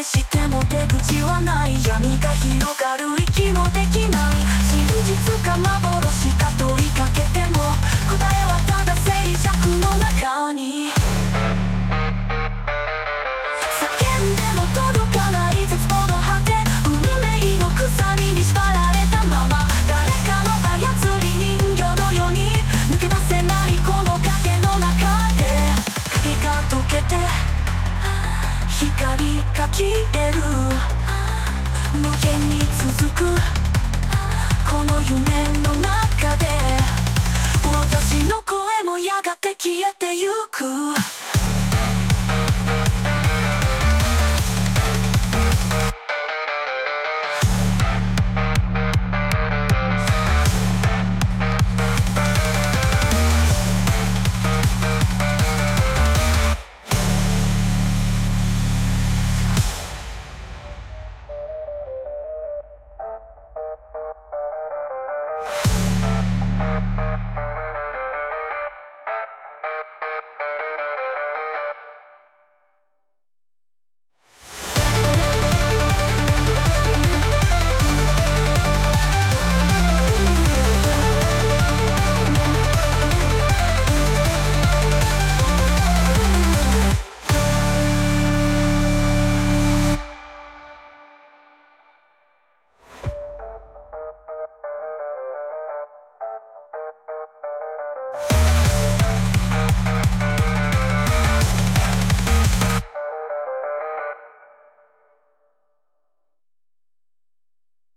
試しても出口はない。闇が広がる息もできない。真実か幻か問いかけても答えはただ静寂の中に。叫んでも届かない絶望の果て、運命の鎖に縛られたまま、誰かの操り人形のように抜け出せないこの影の中で、影が溶けて光が消える。無限に続くこの夢の中で、私の声もやがて消えてゆく。